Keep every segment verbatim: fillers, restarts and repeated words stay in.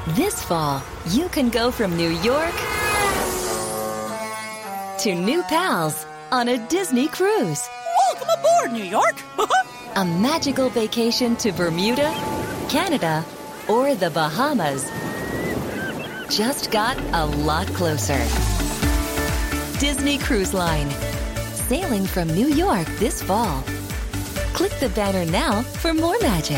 This fall, you can go from New York to new pals on a Disney cruise. Welcome aboard, New York! A magical vacation to Bermuda, Canada, or the Bahamas just got a lot closer. Disney Cruise Line. Sailing from New York this fall. Click the banner now for more magic.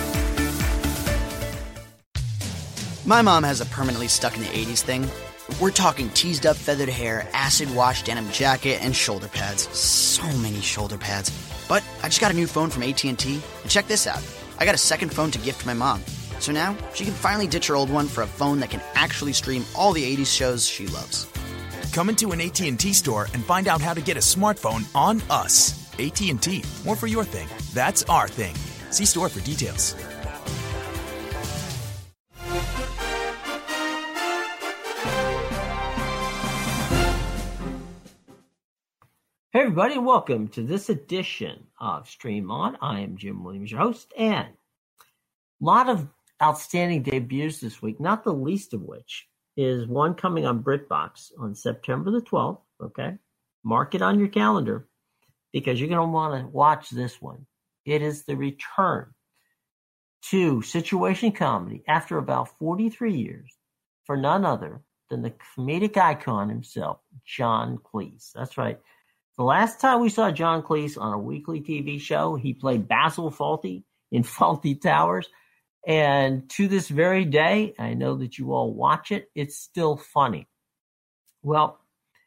My mom has a permanently stuck in the eighties thing. We're talking teased up feathered hair, acid wash denim jacket, and shoulder pads. So many shoulder pads. But I just got a new phone from A T and T, and check this out. I got a second phone to gift my mom. So now she can finally ditch her old one for a phone that can actually stream all the eighties shows she loves. Come into an A T and T store and find out how to get a smartphone on us. A T and T, more for your thing. That's our thing. See store for details. Hey everybody, and welcome to this edition of Stream On. I am Jim Williams, your host, and a lot of outstanding debuts this week, not the least of which is one coming on BritBox on September the twelfth, okay? Mark it on your calendar because you're going to want to watch this one. It is the return to situation comedy after about forty-three years for none other than the comedic icon himself, John Cleese. That's right. The last time we saw John Cleese on a weekly T V show, he played Basil Fawlty in Fawlty Towers. And to this very day, I know that you all watch it, it's still funny. Well,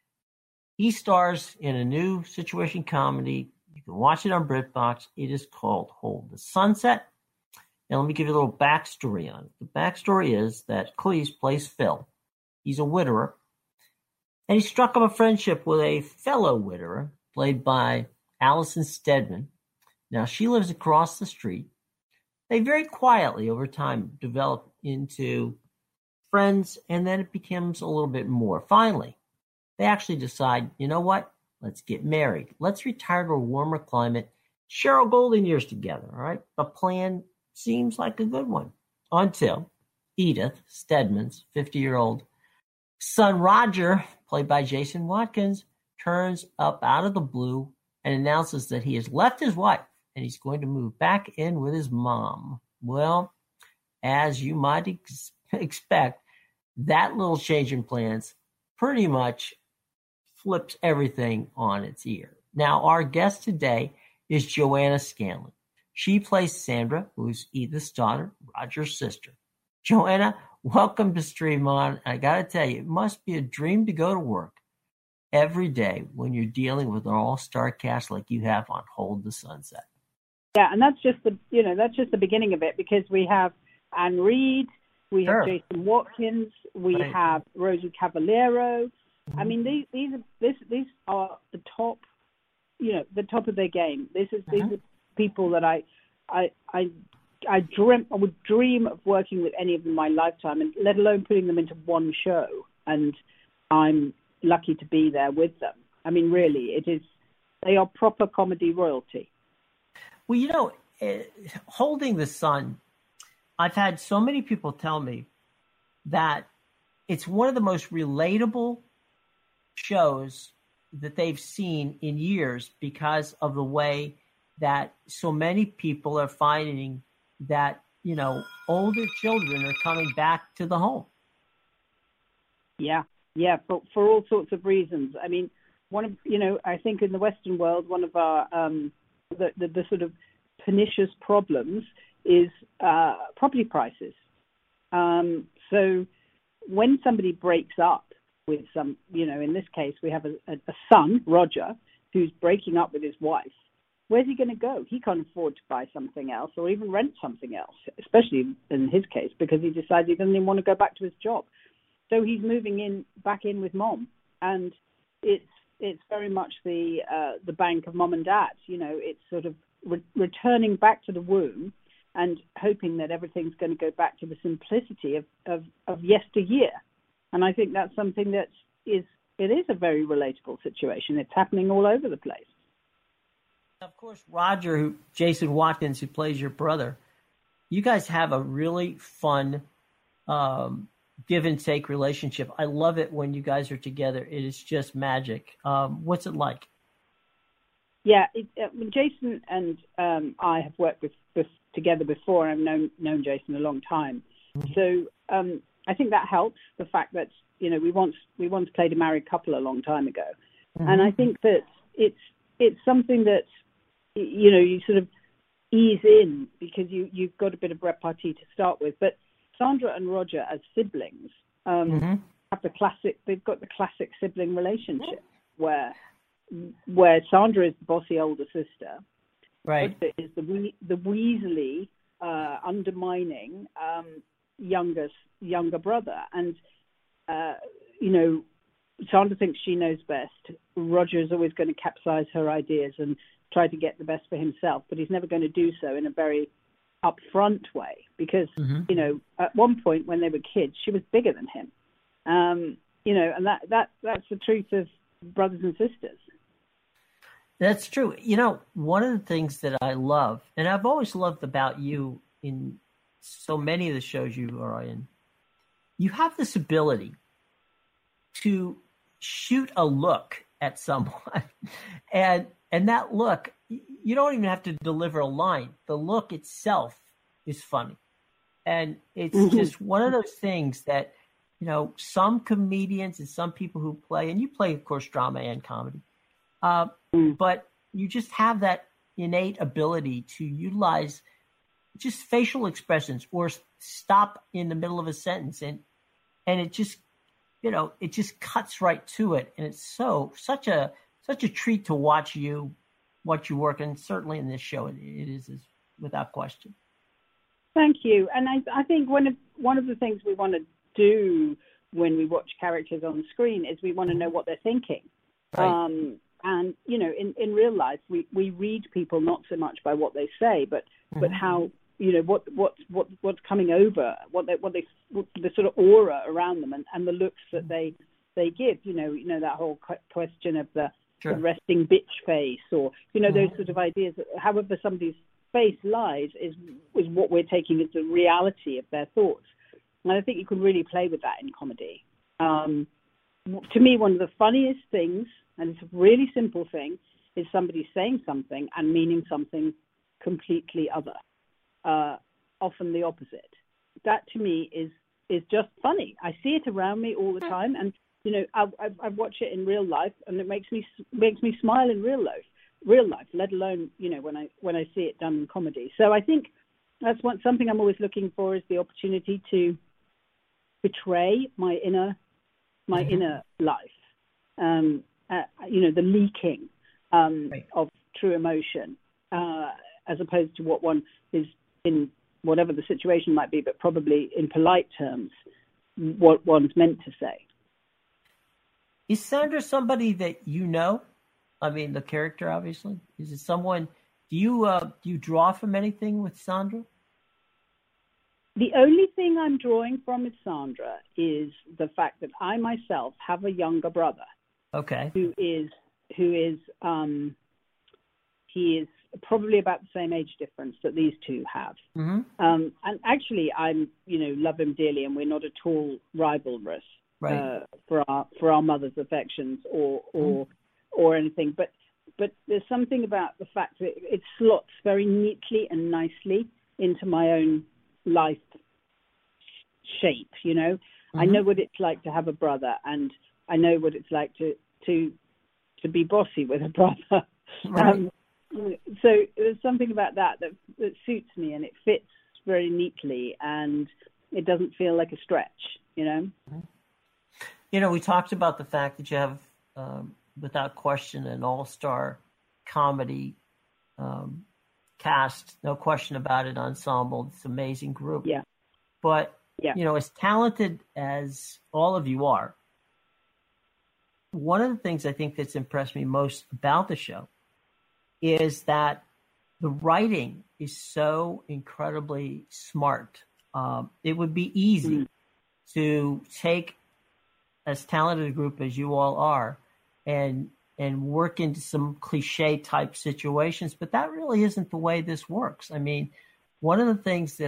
he stars in a new situation comedy. You can watch it on BritBox. It is called Hold the Sunset. And let me give you a little backstory on it. The backstory is that Cleese plays Phil. He's a widower. And he struck up a friendship with a fellow widower, played by Alison Steadman. Now, she lives across the street. They very quietly, over time, develop into friends, and then it becomes a little bit more. Finally, they actually decide, you know what? Let's get married. Let's retire to a warmer climate, share our golden years together, all right? The plan seems like a good one. Until Edith Steadman's fifty-year-old son, Roger, played by Jason Watkins, turns up out of the blue and announces that he has left his wife and he's going to move back in with his mom. Well, as you might ex- expect, that little change in plans pretty much flips everything on its ear. Now, our guest today is Joanna Scanlon. She plays Sandra, who's Edith's daughter, Roger's sister. Joanna, welcome to Stream On. I got to tell you, it must be a dream to go to work every day when you're dealing with an all-star cast like you have on Hold the Sunset. Yeah, and that's just the you know that's just the beginning of it, because we have Anne Reid, we Sure. have Jason Watkins, we Right. have Rosie Cavaliero. Mm-hmm. I mean, these these are this these are the top, you know, the top of their game. This is Mm-hmm. these are people that I I I. I dream, I would dream of working with any of them in my lifetime, and let alone putting them into one show. And I'm lucky to be there with them. I mean, really, it is. They are proper comedy royalty. Well, you know, uh, Holding the Sun, I've had so many people tell me that it's one of the most relatable shows that they've seen in years because of the way that so many people are finding that, you know, older children are coming back to the home. Yeah, yeah, for for all sorts of reasons. I mean, one of you know, I think in the Western world, one of our um, the, the the sort of pernicious problems is uh, property prices. Um, so when somebody breaks up with some, you know, in this case, we have a, a, a son, Roger, who's breaking up with his wife. Where's he going to go? He can't afford to buy something else or even rent something else, especially in his case, because he decides he doesn't even want to go back to his job. So he's moving in back in with mom, and it's it's very much the uh, the bank of mom and dad. You know, it's sort of re- returning back to the womb and hoping that everything's going to go back to the simplicity of, of, of yesteryear. And I think that's something that is it is a very relatable situation. It's happening all over the place. Of course, Roger, who, Jason Watkins, who plays your brother, you guys have a really fun um, give and take relationship. I love it when you guys are together. It is just magic. Um, what's it like? Yeah, it, uh, Jason and um, I have worked with, with together before. I've known known Jason a long time, mm-hmm. so um, I think that helps. The fact that you know we once we once played a married couple a long time ago, mm-hmm. and I think that it's it's something that you know you sort of ease in because you you've got a bit of repartee to start with. But Sandra and Roger as siblings um, mm-hmm. have the classic. They've got the classic sibling relationship where. where Sandra is the bossy older sister, right? Roger is the the Weasley uh, undermining um, younger younger brother, and uh, you know Sandra thinks she knows best. Roger is always going to capsize her ideas and try to get the best for himself, but he's never going to do so in a very upfront way because mm-hmm. you know at one point when they were kids, she was bigger than him. Um, you know, and that that that's the truth of brothers and sisters. That's true. You know, one of the things that I love, and I've always loved about you in so many of the shows you are in, you have this ability to shoot a look at someone. And and that look, you don't even have to deliver a line. The look itself is funny. And it's mm-hmm. just one of those things that, you know, some comedians and some people who play, and you play, of course, drama and comedy, uh, mm. but you just have that innate ability to utilize just facial expressions or stop in the middle of a sentence. And, and it just, you know, it just cuts right to it. And it's so, such a, such a treat to watch you, watch you work. And certainly in this show, it, it is, is without question. Thank you. And I, I think one of, one of the things we want to do when we watch characters on screen is we want to know what they're thinking. Right. Um, and, you know, in, in real life, we, we read people not so much by what they say, but, mm-hmm. but how, you know, what, what, what, what's coming over, what they, what they, what the sort of aura around them and, and the looks that they, they give, you know, you know, that whole question of the, sure. the resting bitch face or, you know, mm-hmm. those sort of ideas that however somebody's face lies is, is what we're taking as the reality of their thoughts. And I think you can really play with that in comedy. Um, to me, one of the funniest things, and it's a really simple thing, is somebody saying something and meaning something completely other, uh, often the opposite. That to me is is just funny. I see it around me all the time, and you know, I, I, I watch it in real life, and it makes me makes me smile in real life, real life. Let alone you know when I when I see it done in comedy. So I think that's one something I'm always looking for is the opportunity to betray my inner my mm-hmm. inner life. Um, uh, you know, the leaking um, right. of true emotion, uh, as opposed to what one is in whatever the situation might be, but probably in polite terms, what one's meant to say. Is Sandra somebody that you know? I mean, the character, obviously. Is it someone? Do you uh, do you draw from anything with Sandra? The only thing I'm drawing from with Sandra is the fact that I myself have a younger brother. Okay. Who is who is um, he is probably about the same age difference that these two have. Mm-hmm. Um, and actually, I'm you know love him dearly, and we're not at all rivalrous right. uh, for our for our mother's affections or or mm-hmm. or anything. But but there's something about the fact that it slots very neatly and nicely into my own life shape. You know, mm-hmm. I know what it's like to have a brother, and I know what it's like to to to be bossy with a brother. Right. Um, so there's something about that, that that suits me, and it fits very neatly, and it doesn't feel like a stretch, you know? You know, we talked about the fact that you have, um, without question, an all-star comedy um, cast, no question about it, ensemble. It's an amazing group. Yeah. But, yeah. you know, as talented as all of you are, one of the things I think that's impressed me most about the show is that the writing is so incredibly smart. Um, it would be easy mm-hmm. to take as talented a group as you all are and and work into some cliche type situations, but that really isn't the way this works. I mean, one of the things that I've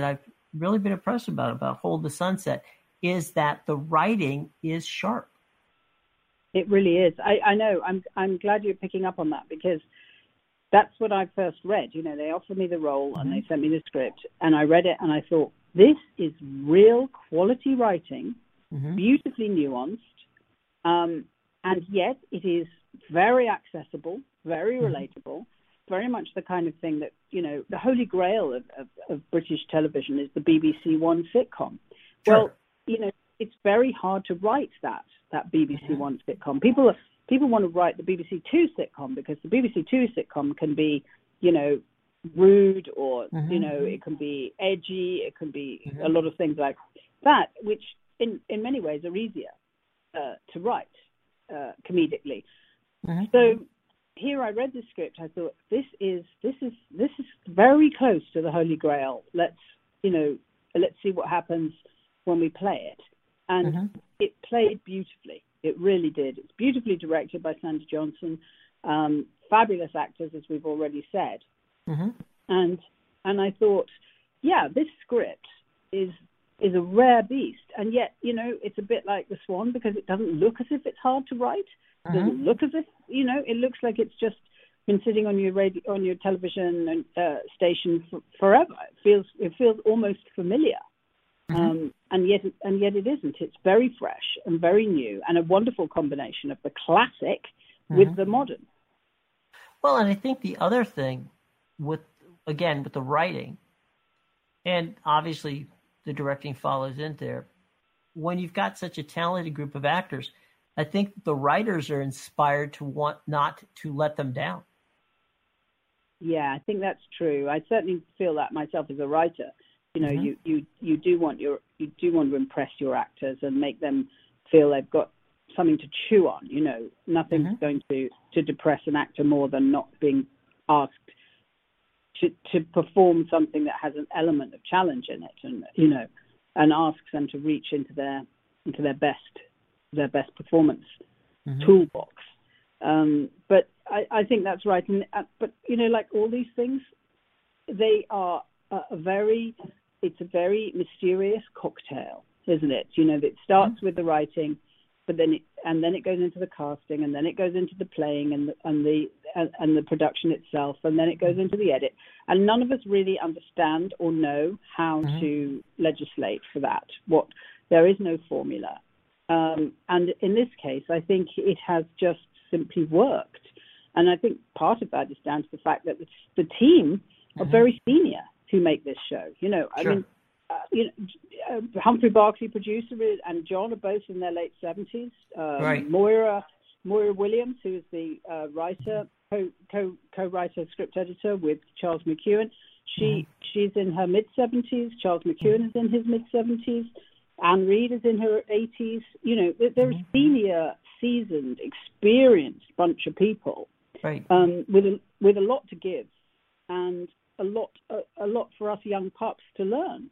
really been impressed about about Hold the Sunset is that the writing is sharp. It really is. I, I know. I'm I'm glad you're picking up on that, because that's what I first read. You know, they offered me the role mm-hmm. and they sent me the script, and I read it and I thought, this is real quality writing, mm-hmm. beautifully nuanced, um, and yet it is very accessible, very mm-hmm. relatable, very much the kind of thing that, you know, the holy grail of, of, of British television is the B B C One sitcom. Sure. Well, you know, it's very hard to write that, that B B C mm-hmm. One sitcom. People are, people want to write the B B C Two sitcom, because the B B C Two sitcom can be, you know, rude, or, mm-hmm. you know, it can be edgy, it can be mm-hmm. a lot of things like that, which in, in many ways are easier uh, to write uh, comedically. Mm-hmm. So here I read the script, I thought, this is this is this is very close to the Holy Grail. Let's, you know, let's see what happens when we play it. And mm-hmm. it played beautifully. It really did. It's beautifully directed by Sandy Johnson. Um, fabulous actors, as we've already said. Mm-hmm. And and I thought, yeah, this script is is a rare beast. And yet, you know, it's a bit like The Swan, because it doesn't look as if it's hard to write. It mm-hmm. doesn't look as if, you know, it looks like it's just been sitting on your radio, on your television uh, station for, forever. It feels it feels almost familiar. Mm-hmm. Um, and yet, and yet it isn't. It's very fresh and very new, and a wonderful combination of the classic mm-hmm. with the modern. Well, and I think the other thing, with again with the writing, and obviously the directing follows in there. When you've got such a talented group of actors, I think the writers are inspired to want not to let them down. Yeah, I think that's true. I certainly feel that myself as a writer. You know, mm-hmm. you, you, you do want your you do want to impress your actors and make them feel they've got something to chew on. You know, nothing's mm-hmm. going to, to depress an actor more than not being asked to to perform something that has an element of challenge in it, and you know, and asks them to reach into their into their best their best performance mm-hmm. toolbox. Um, but I, I think that's right. And uh, but you know, like all these things, they are a, a very it's a very mysterious cocktail, isn't it? You know, it starts mm-hmm. with the writing, but then it, and then it goes into the casting, and then it goes into the playing and the, and the and, and the production itself, and then it goes into the edit. And none of us really understand or know how mm-hmm. to legislate for that. What there is no formula, um, and in this case, I think it has just simply worked. And I think part of that is down to the fact that the, the team mm-hmm. are very senior who make this show. You know, I sure. mean. Uh, you know, uh, Humphrey Barclay, producer, and John are both in their late seventies. Um, right. Moira, Moira Williams, who is the uh, writer, co, co, co-writer, script editor with Charles McEwan. She mm-hmm. she's in her mid seventies. Charles McEwan is in his mid seventies. Anne Reid is in her eighties. You know, they're, they're mm-hmm. a senior, seasoned, experienced bunch of people, right? Um, with a, with a lot to give, and a lot a, a lot for us young pups to learn.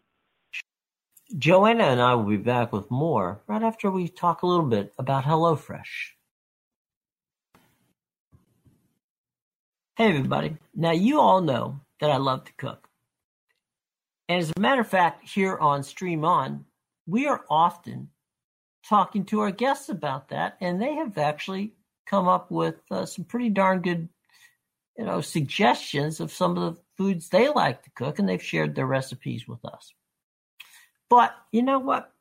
Joanna and I will be back with more right after we talk a little bit about HelloFresh. Hey, everybody. Now, you all know that I love to cook. And as a matter of fact, here on Stream On, we are often talking to our guests about that, and they have actually come up with uh, some pretty darn good, you know, suggestions of some of the foods they like to cook, and they've shared their recipes with us. But you know what?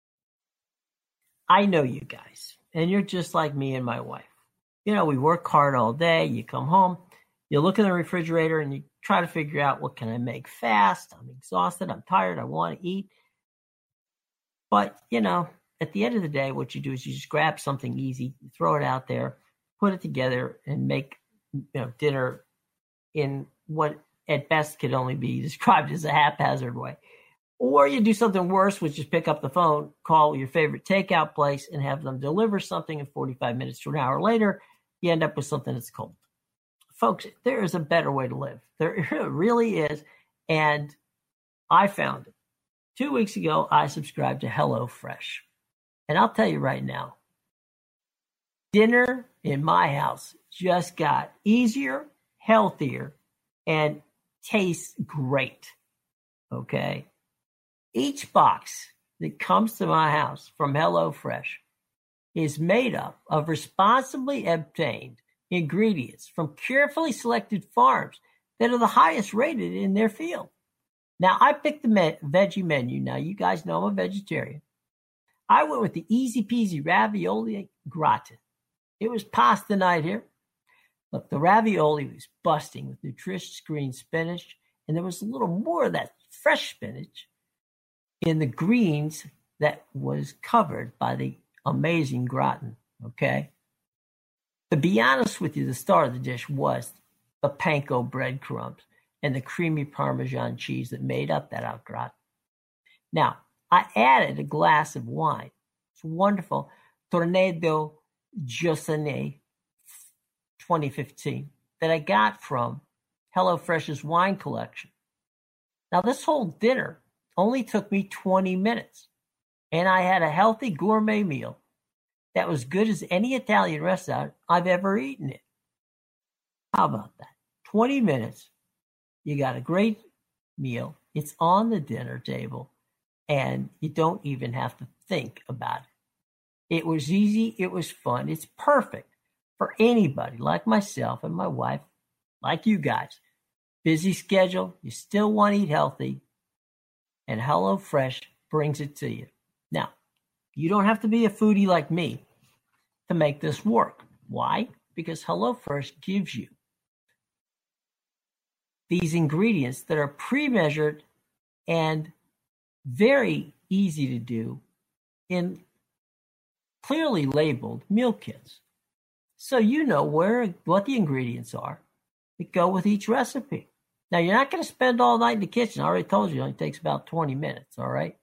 I know you guys, and you're just like me and my wife. You know, we work hard all day. You come home, you look in the refrigerator, and you try to figure out, what can I make fast? I'm exhausted. I'm tired. I want to eat. But, you know, at the end of the day, what you do is you just grab something easy, throw it out there, put it together, and make, you know, dinner in what at best could only be described as a haphazard way. Or you do something worse, which is pick up the phone, call your favorite takeout place, and have them deliver something, and forty-five minutes to an hour later, you end up with something that's cold. Folks, there is a better way to live. There really is. And I found it. Two weeks ago, I subscribed to HelloFresh. And I'll tell you right now, dinner in my house just got easier, healthier, and tastes great. Okay? Each box that comes to my house from HelloFresh is made up of responsibly obtained ingredients from carefully selected farms that are the highest rated in their field. Now, I picked the me- veggie menu. Now, you guys know I'm a vegetarian. I went with the easy peasy ravioli gratin. It was pasta night here. Look, the ravioli was busting with nutritious green spinach, and there was a little more of that fresh spinach in the greens that was covered by the amazing gratin, okay? To be honest with you, the star of the dish was the panko breadcrumbs and the creamy Parmesan cheese that made up that au gratin. Now, I added a glass of wine. It's wonderful. Tornado Giussane twenty fifteen that I got from HelloFresh's wine collection. Now, this whole dinner only took me twenty minutes, and I had a healthy gourmet meal that was good as any Italian restaurant I've ever eaten in. How about that? twenty minutes, you got a great meal, it's on the dinner table, and you don't even have to think about it. It was easy, it was fun, it's perfect for anybody like myself and my wife, like you guys. Busy schedule, you still want to eat healthy, and HelloFresh brings it to you. Now, you don't have to be a foodie like me to make this work. Why? Because HelloFresh gives you these ingredients that are pre-measured and very easy to do in clearly labeled meal kits. So you know where what the ingredients are that go with each recipe. Now, you're not going to spend all night in the kitchen. I already told you it only takes about twenty minutes, all right?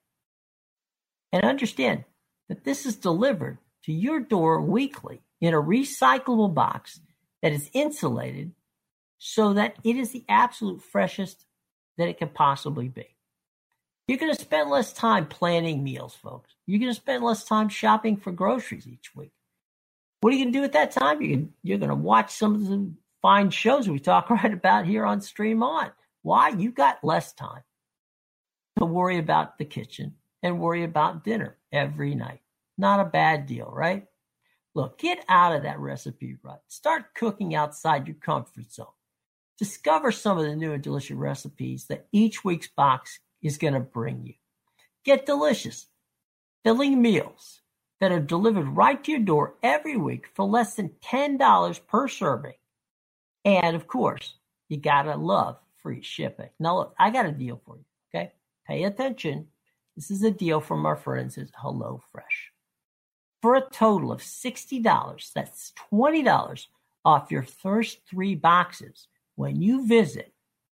And understand that this is delivered to your door weekly in a recyclable box that is insulated so that it is the absolute freshest that it can possibly be. You're going to spend less time planning meals, folks. You're going to spend less time shopping for groceries each week. What are you going to do at that time? You're, you're going to watch some of the fine shows we talk right about here on Stream On. Why? You got less time to worry about the kitchen and worry about dinner every night. Not a bad deal, right? Look, get out of that recipe rut. Start cooking outside your comfort zone. Discover some of the new and delicious recipes that each week's box is going to bring you. Get delicious, filling meals that are delivered right to your door every week for less than ten dollars per serving. And, of course, you got to love free shipping. Now, look, I got a deal for you, okay? Pay attention. This is a deal from our friends at HelloFresh. For a total of sixty dollars, that's twenty dollars off your first three boxes when you visit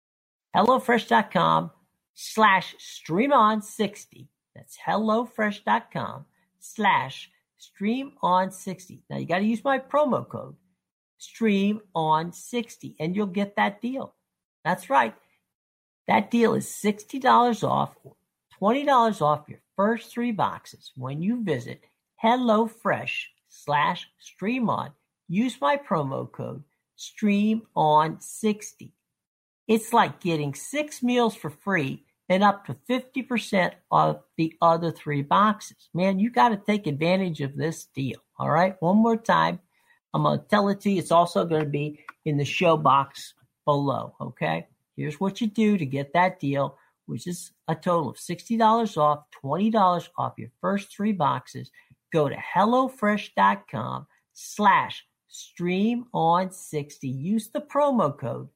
HelloFresh.com slash StreamOn60. That's HelloFresh.com slash StreamOn60. Now, you got to use my promo code, Stream On sixty, and you'll get that deal. That's right. That deal is sixty dollars off, twenty dollars off your first three boxes when you visit HelloFresh slash StreamOn. Use my promo code Stream On sixty. It's like getting six meals for free and up to fifty percent of the other three boxes. Man, you got to take advantage of this deal. All right. One more time. I'm going to tell it to you. It's also going to be in the show box below, okay? Here's what you do to get that deal, which is a total of sixty dollars off, twenty dollars off your first three boxes. Go to HelloFresh.com slash StreamOn60. Use the promo code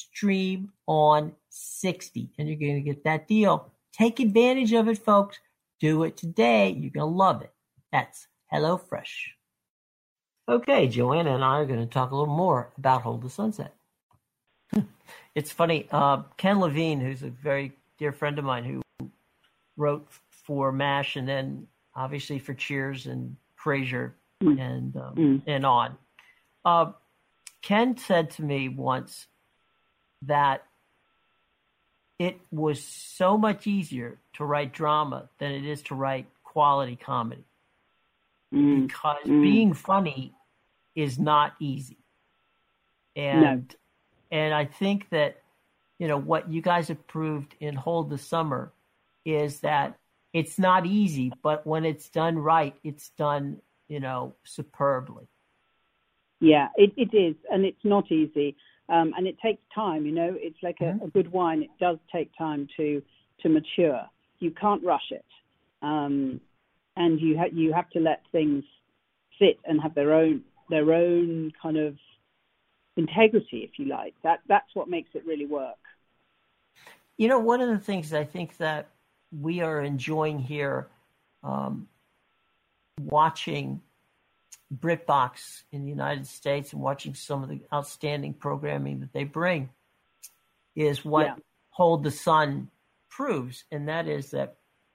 StreamOn60, and you're going to get that deal. Take advantage of it, folks. Do it today. You're going to love it. That's HelloFresh. Okay, Joanna and I are going to talk a little more about Hold the Sunset. It's funny, uh, Ken Levine, who's a very dear friend of mine who wrote for MASH and then obviously for Cheers and Frasier mm. and um, mm. and on. Uh, Ken said to me once that it was so much easier to write drama than it is to write quality comedy. Mm. Because mm. being funny is not easy. And no. and I think that, you know, what you guys have proved in Hold the Summer is that it's not easy, but when it's done right, it's done, you know, superbly. Yeah, it, it is, and it's not easy, um, and it takes time. You know, it's like a, Mm-hmm. a good wine; it does take time to to mature. You can't rush it, um, and you ha- you have to let things sit and have their own their own kind of integrity, if you like. That that's what makes it really work. You know, one of the things I think that we are enjoying here, um, watching BritBox in the United States and watching some of the outstanding programming that they bring, is what Yeah. Hold the Sun proves, and that is that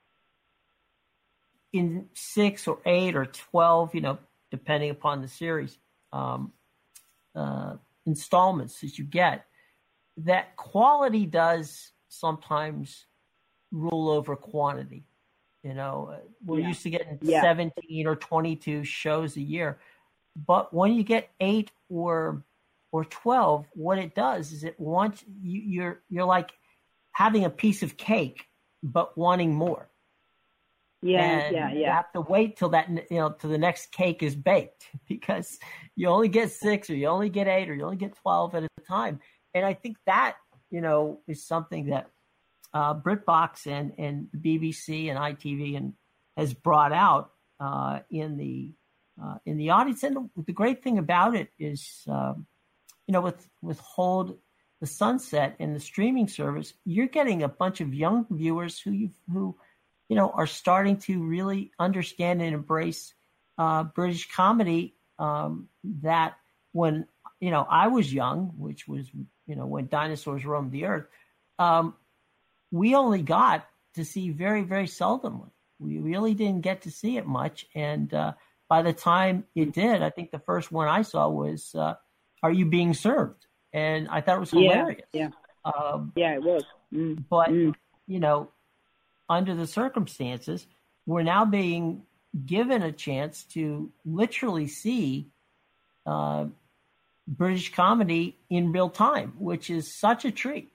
in six or eight or twelve, you know, depending upon the series, um, uh, installments that you get, that quality does sometimes rule over quantity. You know, we're Yeah. used to getting Yeah. seventeen or twenty-two shows a year, but when you get eight or or twelve, what it does is it wants you, you're you're like having a piece of cake, but wanting more. Yeah, And yeah, you yeah. have to wait till that, you know, till the next cake is baked, because you only get six or you only get eight or you only get twelve at a time. And I think that, you know, is something that uh, BritBox and, and the B B C and I T V and has brought out uh, in the uh, in the audience. And the great thing about it is, um, you know, with with Hold the Sunset and the streaming service, you're getting a bunch of young viewers who you who you know, are starting to really understand and embrace uh, British comedy. Um, that when, you know, I was young, which was, you know, when dinosaurs roamed the earth, um, we only got to see very, very seldomly. We really didn't get to see it much. And uh, by the time it did, I think the first one I saw was uh, Are You Being Served? And I thought it was hilarious. Yeah, yeah, Um, yeah it was. Mm. but, Mm. you know, under the circumstances, we're now being given a chance to literally see uh, British comedy in real time, which is such a treat.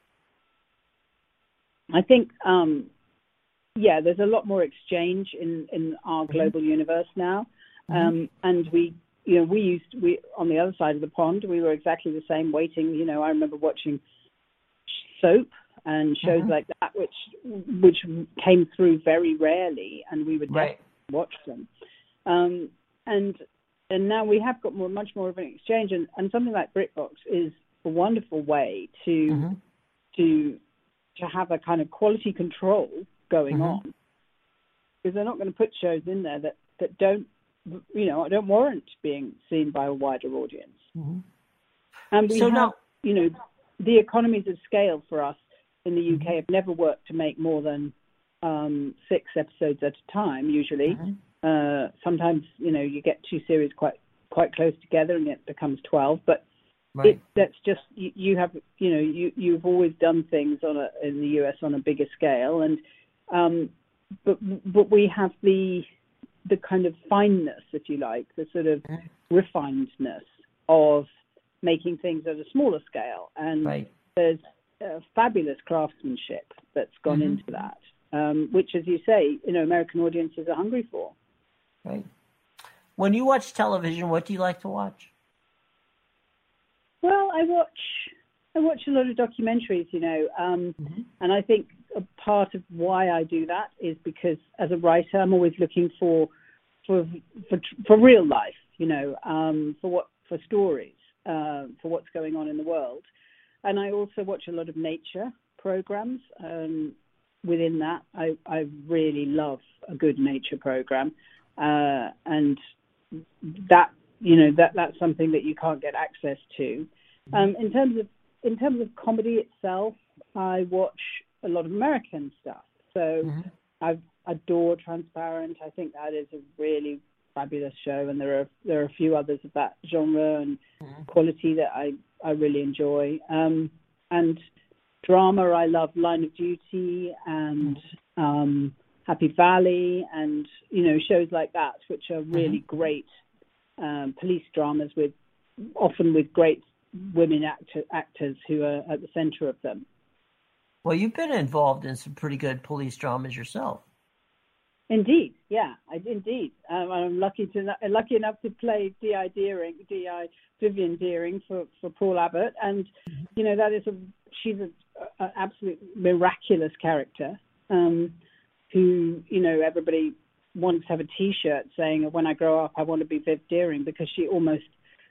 I think, um, yeah, there's a lot more exchange in, in our global mm-hmm. universe now. Um, mm-hmm. And we, you know, we used, we on the other side of the pond, we were exactly the same, waiting. You know, I remember watching soap and shows mm-hmm. like that, which which came through very rarely, and we would right. watch them. Um, and and now we have got more, much more of an exchange, and, and something like BritBox is a wonderful way to mm-hmm. to to have a kind of quality control going mm-hmm. on, because they're not going to put shows in there that, that don't you know don't warrant being seen by a wider audience. Mm-hmm. And we so have now, you know the economies of scale for us in the U K have never worked to make more than um, six episodes at a time, usually. Mm-hmm. Uh, sometimes, you know, you get two series quite quite close together and it becomes twelve. But right. it, that's just, you, you have, you know, you, you've always done things on a, in the U S on a bigger scale. And um, but but we have the the kind of fineness, if you like, the sort of mm-hmm. refinedness of making things at a smaller scale. And right. there's Uh, fabulous craftsmanship that's gone mm-hmm. into that, um, which, as you say, you know, American audiences are hungry for. Right. When you watch television, what do you like to watch? Well, I watch I watch a lot of documentaries, you know, um, mm-hmm. and I think a part of why I do that is because as a writer, I'm always looking for for for, for real life, you know, um, for what for stories, uh, for what's going on in the world. And I also watch a lot of nature programs. Um, within that, I, I really love a good nature program, uh, and that you know that that's something that you can't get access to. Um, in terms of in terms of comedy itself, I watch a lot of American stuff. So mm-hmm. I adore Transparent. I think that is a really fabulous show, and there are there are a few others of that genre and mm-hmm. quality that I. I really enjoy. Um, and drama, I love Line of Duty and um, Happy Valley and, you know, shows like that, which are really mm-hmm. great um, police dramas with often with great women actor, actors who are at the center of them. Well, you've been involved in some pretty good police dramas yourself. Indeed, yeah, I, indeed. Um, I'm lucky to lucky enough to play D I Deering, D I Vivian Deering for, for Paul Abbott, and you know that is a she's an absolute miraculous character um, who you know everybody wants to have a T-shirt saying when I grow up I want to be Viv Deering, because she almost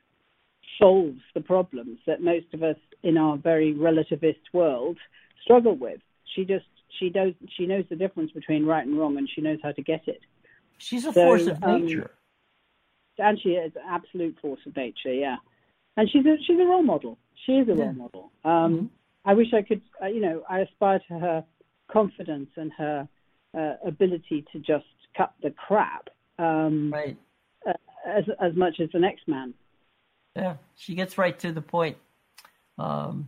solves the problems that most of us in our very relativist world struggle with. She just She knows she knows the difference between right and wrong, and she knows how to get it. She's a so, force of um, nature, and she is an absolute force of nature. Yeah, and she's a she's a role model. She is a yeah. role model. Um, mm-hmm. I wish I could. Uh, you know, I aspire to her confidence and her uh, ability to just cut the crap um, right. uh, as as much as the next man. Yeah, she gets right to the point. Um,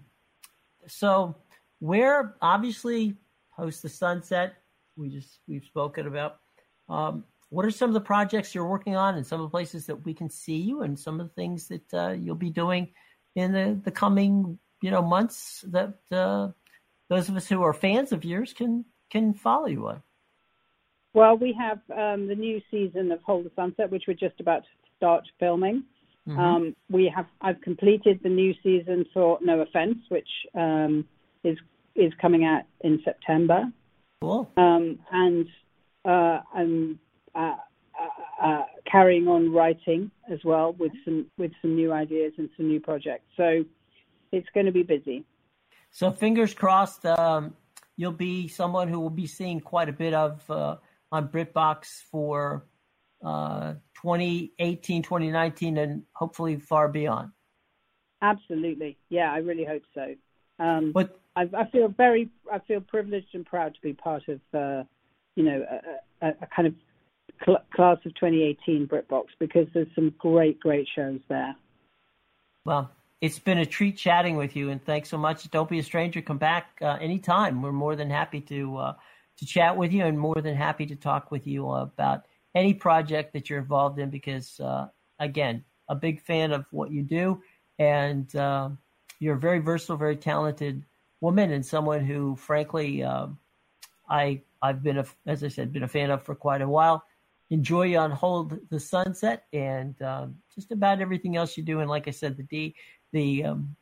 so we're obviously post the sunset. We just we've spoken about. Um, what are some of the projects you're working on, and some of the places that we can see you, and some of the things that uh, you'll be doing in the, the coming you know months that uh, those of us who are fans of yours can can follow you on? Well, we have um, the new season of Hold the Sunset, which we're just about to start filming. Mm-hmm. Um, we have I've completed the new season for No Offense, which um, is is coming out in September. Cool. Um, and uh, I'm uh, uh, uh, carrying on writing as well with some with some new ideas and some new projects. So it's going to be busy. So fingers crossed, um, you'll be someone who will be seeing quite a bit of uh, on BritBox for uh, twenty eighteen, twenty nineteen, and hopefully far beyond. Absolutely. Yeah, I really hope so. Um, but I, I feel very, I feel privileged and proud to be part of, uh, you know, a, a, a kind of cl- class of twenty eighteen BritBox, because there's some great, great shows there. Well, it's been a treat chatting with you, and thanks so much. Don't be a stranger. Come back uh, anytime. We're more than happy to uh, to chat with you, and more than happy to talk with you about any project that you're involved in, because, uh, again, a big fan of what you do, and uh, you're a very versatile, very talented woman, and someone who, frankly, um, I, I've been, a, as I said, been a fan of for quite a while. Enjoy you on Hold the Sunset, and um, just about everything else you do. And like I said, the D, the um,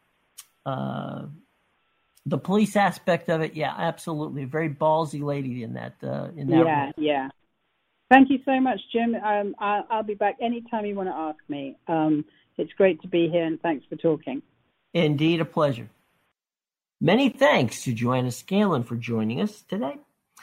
uh, the police aspect of it, yeah, absolutely, a very ballsy lady in that. Uh, in that. Yeah, role. yeah. Thank you so much, Jim. Um, I'll, I'll be back anytime you want to ask me. Um, it's great to be here, and thanks for talking. Indeed, a pleasure. Many thanks to Joanna Scanlon for joining us today.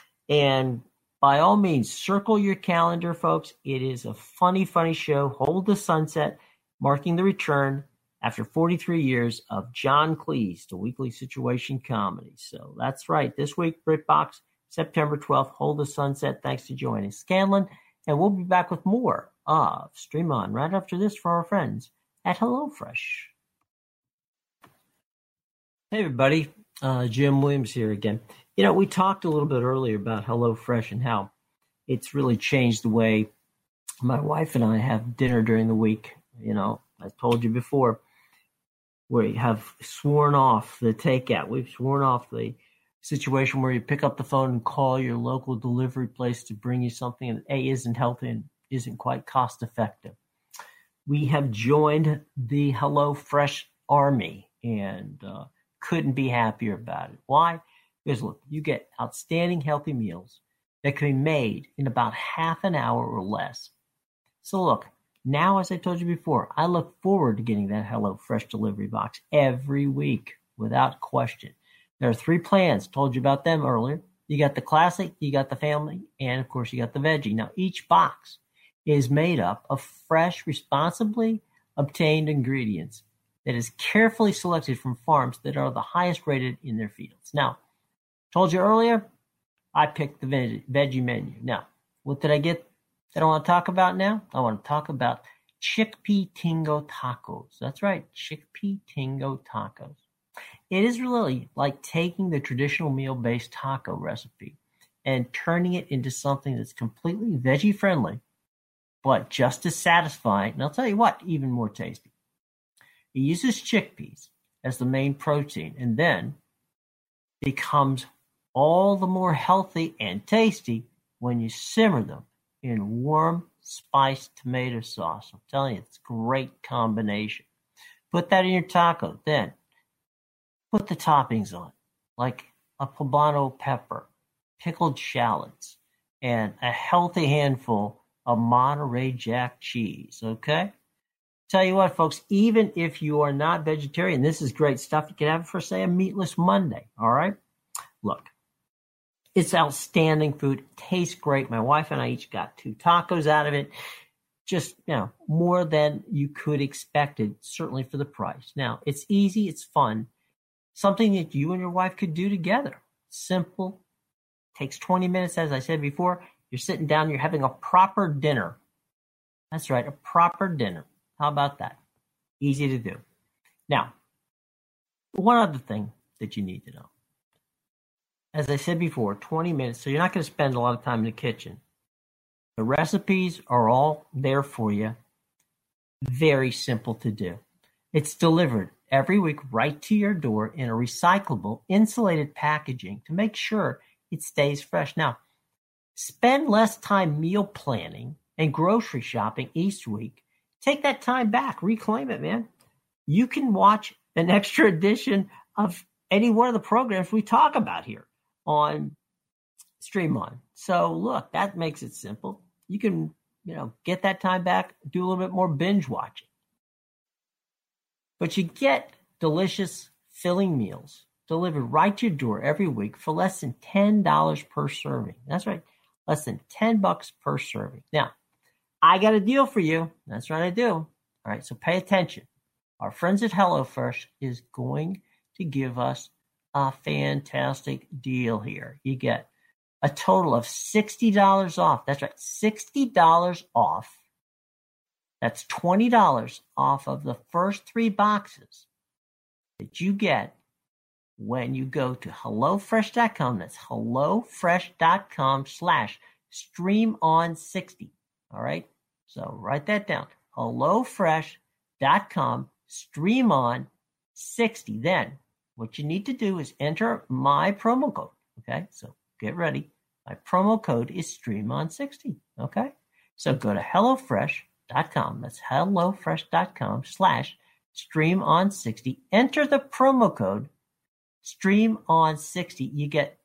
And by all means, circle your calendar, folks. It is a funny, funny show, Hold the Sunset, marking the return after forty-three years of John Cleese to weekly situation comedy. So that's right. This week, BritBox, September twelfth, Hold the Sunset. Thanks to Joanna Scanlon. And we'll be back with more of Stream On right after this for our friends at HelloFresh. Hey, everybody. Uh, Jim Williams here again. You know, we talked a little bit earlier about HelloFresh and how it's really changed the way my wife and I have dinner during the week. You know, I told you before, we have sworn off the takeout. We've sworn off the situation where you pick up the phone and call your local delivery place to bring you something that A, isn't healthy and isn't quite cost effective. We have joined the HelloFresh army, and uh, couldn't be happier about it. Why? Because look, you get outstanding healthy meals that can be made in about half an hour or less. So look, now, as I told you before, I look forward to getting that HelloFresh delivery box every week without question. There are three plans. Told you about them earlier. You got the classic, you got the family, and of course you got the veggie. Now, each box is made up of fresh, responsibly obtained ingredients that is carefully selected from farms that are the highest rated in their fields. Now, told you earlier, I picked the veg- veggie menu. Now, what did I get that I want to talk about now? I want to talk about chickpea tingo tacos. That's right, chickpea tingo tacos. It is really like taking the traditional meal-based taco recipe and turning it into something that's completely veggie-friendly, but just as satisfying, and I'll tell you what, even more tasty. It uses chickpeas as the main protein, and then becomes all the more healthy and tasty when you simmer them in warm spiced tomato sauce. I'm telling you, it's a great combination. Put that in your taco. Then put the toppings on, like a poblano pepper, pickled shallots, and a healthy handful of Monterey Jack cheese, okay? Tell you what, folks, even if you are not vegetarian, this is great stuff. You can have it for, say, a meatless Monday, all right? Look, it's outstanding food. It tastes great. My wife and I each got two tacos out of it. Just, you know, more than you could expect it, certainly for the price. Now, it's easy. It's fun. Something that you and your wife could do together. Simple. Takes twenty minutes, as I said before. You're sitting down. You're having a proper dinner. That's right, a proper dinner. How about that? Easy to do. Now, one other thing that you need to know. As I said before, twenty minutes, so you're not going to spend a lot of time in the kitchen. The recipes are all there for you. Very simple to do. It's delivered every week right to your door in a recyclable, insulated packaging to make sure it stays fresh. Now, spend less time meal planning and grocery shopping each week. Take that time back. Reclaim it, man. You can watch an extra edition of any one of the programs we talk about here on Stream On. So look, that makes it simple. You can, you know, get that time back, do a little bit more binge watching. But you get delicious, filling meals delivered right to your door every week for less than ten dollars per serving. That's right, less than ten bucks per serving. Now, I got a deal for you. That's right, I do. All right, so pay attention. Our friends at HelloFresh is going to give us a fantastic deal here. You get a total of sixty dollars off. That's right, sixty dollars off. That's twenty dollars off of the first three boxes that you get when you go to HelloFresh dot com. That's HelloFresh dot com slash stream on sixty. All right, so write that down. HelloFresh dot com stream on sixty. Then what you need to do is enter my promo code. Okay, so get ready. My promo code is stream on sixty. Okay, so go to HelloFresh dot com. That's HelloFresh dot com slash stream on sixty. Enter the promo code stream on sixty. You get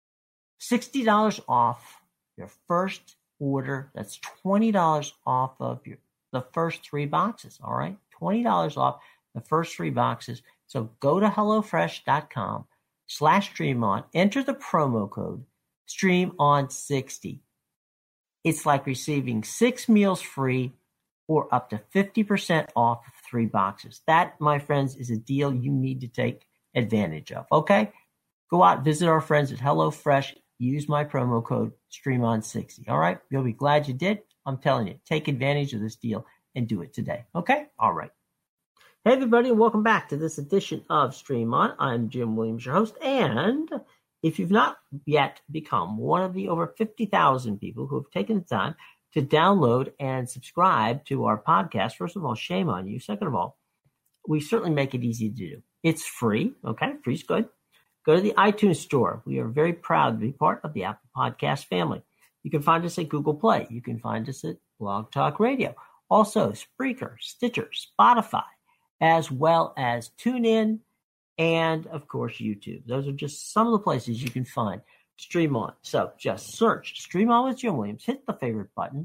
sixty dollars off your first order. That's twenty dollars off of your the first three boxes. All right, twenty dollars off the first three boxes. So go to HelloFresh dot com slash stream on. Enter the promo code stream on sixty. It's like receiving six meals free or up to fifty percent off of three boxes. That, my friends, is a deal you need to take advantage of. Okay, go out, visit our friends at HelloFresh. Use my promo code stream on sixty. All right, you'll be glad you did. I'm telling you, take advantage of this deal and do it today. Okay, all right. Hey everybody, and welcome back to this edition of Stream On. I'm Jim Williams, your host, and if you've not yet become one of the over fifty thousand people who have taken the time to download and subscribe to our podcast, first of all, shame on you. Second of all, we certainly make it easy to do. It's free. Okay, free's good. Go to the iTunes store. We are very proud to be part of the Apple Podcast family. You can find us at Google Play. You can find us at Blog Talk Radio. Also, Spreaker, Stitcher, Spotify, as well as TuneIn, and, of course, YouTube. Those are just some of the places you can find Stream On. So just search Stream On with Jim Williams, hit the favorite button,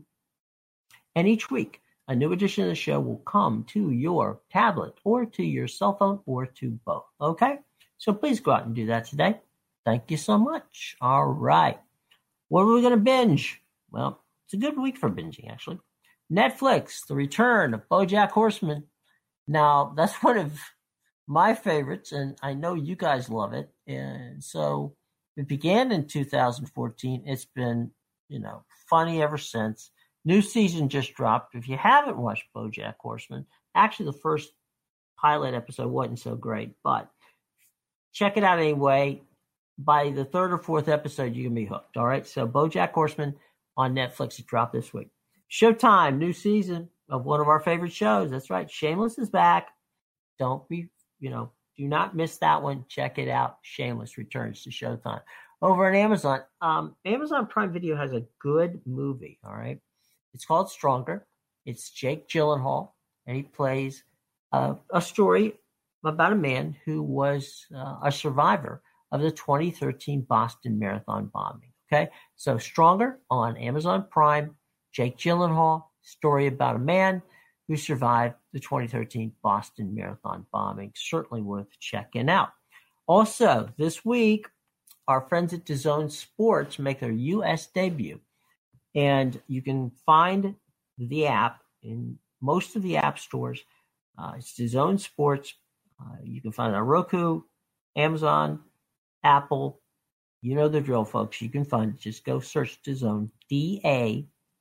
and each week a new edition of the show will come to your tablet or to your cell phone or to both. Okay? So please go out and do that today. Thank you so much. All right. What are we going to binge? Well, it's a good week for binging, actually. Netflix, the return of BoJack Horseman. Now, that's one of my favorites, and I know you guys love it. And so it began in two thousand fourteen. It's been, you know, funny ever since. New season just dropped. If you haven't watched BoJack Horseman, actually the first pilot episode wasn't so great, but check it out anyway. By the third or fourth episode, you can be hooked. All right. So BoJack Horseman on Netflix, it dropped this week. Showtime, new season of one of our favorite shows. That's right. Shameless is back. Don't be, you know, Do not miss that one. Check it out. Shameless returns to Showtime. Over on Amazon, um, Amazon Prime Video has a good movie, all right? It's called Stronger. It's Jake Gyllenhaal, and he plays uh, a story about a man who was uh, a survivor of the twenty thirteen Boston Marathon bombing, okay? So Stronger on Amazon Prime, Jake Gyllenhaal, story about a man who survived the twenty thirteen Boston Marathon bombing. Certainly worth checking out. Also, this week, our friends at DAZN Sports make their U S debut. And you can find the app in most of the app stores. Uh, it's DAZN Sports. Uh, you can find it on Roku, Amazon, Apple. You know the drill, folks. You can find it. Just go search DAZN, D A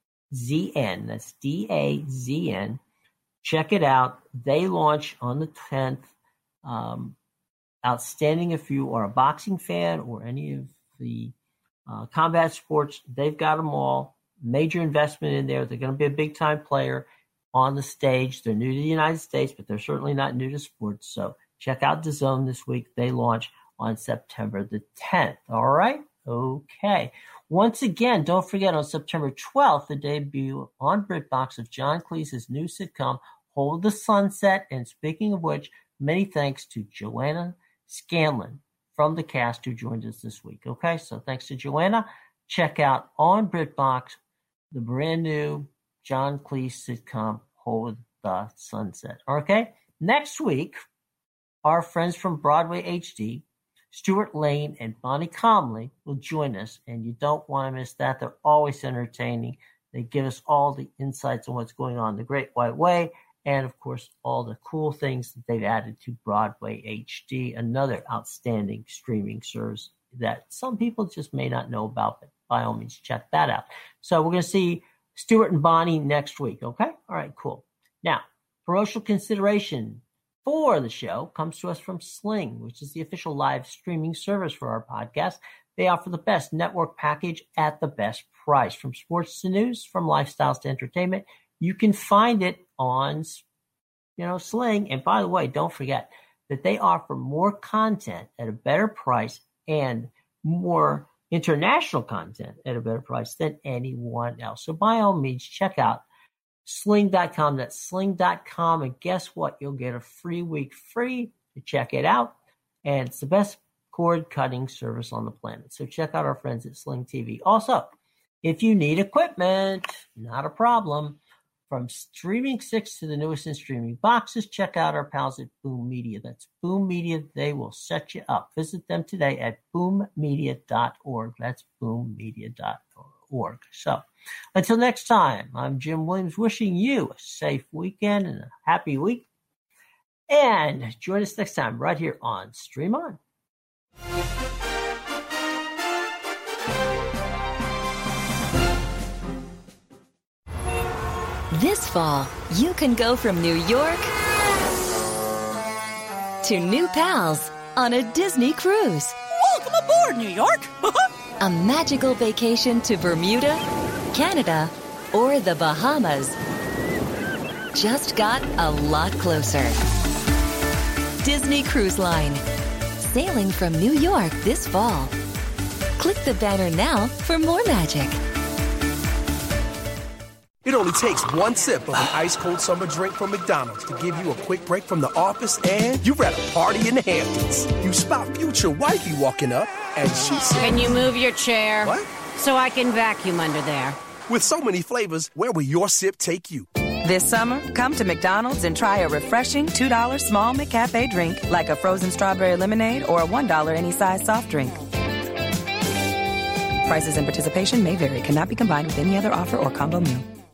Z N. That's D A Z N. Check it out. They launch on the tenth. Um, outstanding if you are a boxing fan or any of the uh, combat sports. They've got them all. Major investment in there. They're going to be a big-time player on the stage. They're new to the United States, but they're certainly not new to sports. So check out DAZN this week. They launch on September the tenth. All right? Okay. Once again, don't forget on September twelfth, the debut on BritBox of John Cleese's new sitcom, Hold the Sunset. And speaking of which, many thanks to Joanna Scanlon from the cast who joined us this week. Okay, so thanks to Joanna. Check out on BritBox the brand new John Cleese sitcom, Hold the Sunset. Okay, next week, our friends from Broadway H D, Stuart Lane and Bonnie Comley, will join us, and you don't want to miss that. They're always entertaining. They give us all the insights on what's going on in the Great White Way, and, of course, all the cool things that they've added to Broadway H D, another outstanding streaming service that some people just may not know about, but by all means, check that out. So we're going to see Stuart and Bonnie next week, okay? All right, cool. Now, promotional consideration for the show comes to us from Sling, which is the official live streaming service for our podcast. They offer the best network package at the best price. From sports to news, from lifestyles to entertainment, you can find it on, you know, Sling. And by the way, don't forget that they offer more content at a better price and more international content at a better price than anyone else. So by all means, check out sling dot com. That's sling dot com. And guess what? You'll get a free week free to check it out. And it's the best cord cutting service on the planet. So check out our friends at Sling T V. Also, if you need equipment, not a problem. From streaming six to the newest in streaming boxes, check out our pals at Boom Media. That's Boom Media. They will set you up. Visit them today at boom media dot org. That's boom media dot org. So until next time, I'm Jim Williams wishing you a safe weekend and a happy week. And join us next time right here on Stream On. This fall, you can go from New York to new pals on a Disney cruise. Welcome aboard, New York! A magical vacation to Bermuda, Canada, or the Bahamas just got a lot closer. Disney Cruise Line. Sailing from New York this fall. Click the banner now for more magic. It only takes one sip of an ice-cold summer drink from McDonald's to give you a quick break from the office and you're at a party in the Hamptons. You spot future wifey walking up and she says, "Can you move your chair? What? So I can vacuum under there." With so many flavors, where will your sip take you? This summer, come to McDonald's and try a refreshing two dollar small McCafe drink like a frozen strawberry lemonade or a one dollar any size soft drink. Prices and participation may vary. Cannot be combined with any other offer or combo meal.